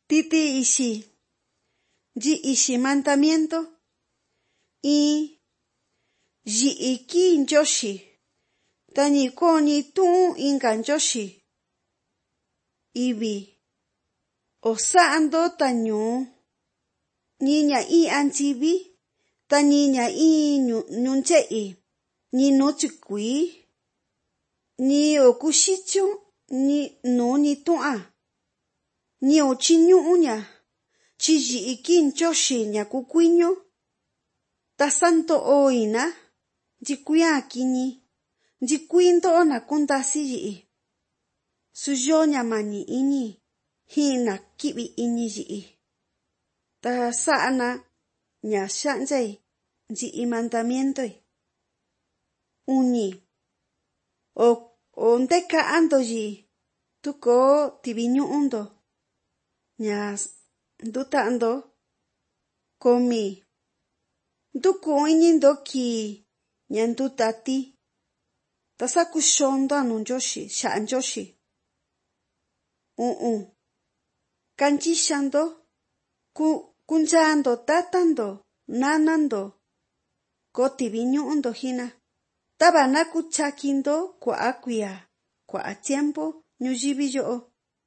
titi ixi, yi ixi mandamiento, y yi iki nyoshi, tani koni tu inka nyoshi, ibi, osando tanyu, niña I anjibi, taniña I nyunchei, ni nuchikui, ni okushichu, ni nuni tua, ni ochiñuña, chiyi iki nyoshi nya kukuinyo, ta santo oina, jikuya kini, jikuindo na kuntasi yi, suyoña mani ini, hina kibi ini yi, ta saana nya shanjai yi mandamiento. Uni, o ndeka ando yi, tuko tibiñu undo, nya nduta ando, komi, nduku inindo ki, nya nduta ti, ta sakushondo anu nyoshi, sha nyoshi. Kanchishando, kunchando tatando, nanando, ko tibiñu undo hina. Taba nakuchakindo kwa akuya, kwa tiempo nyujibi yo.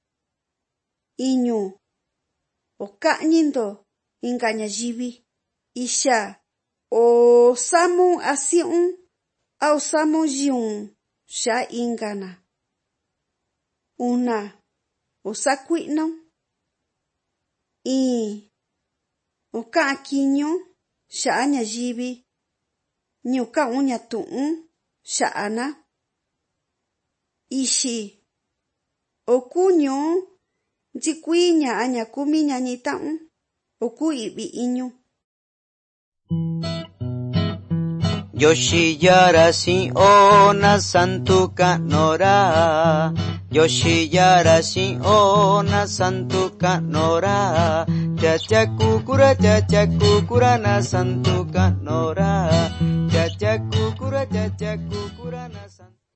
Iñu, o ka'ñindo inka ñayivi, isha, o samu asiun, au samu yiun, sha ingana. Una, o sakuino, o ka'kiño, sha ñayivi, nyuka uña tu'un, sha'ana. Ixi, okuño, jikuiña aña kumiña nitaun, oku ibi iñu. Yoshi yara si ona santuka nora, Yoshi yara si ona santuka nora, Chacha kukura na santuka nora, Chacha kukura na santuka.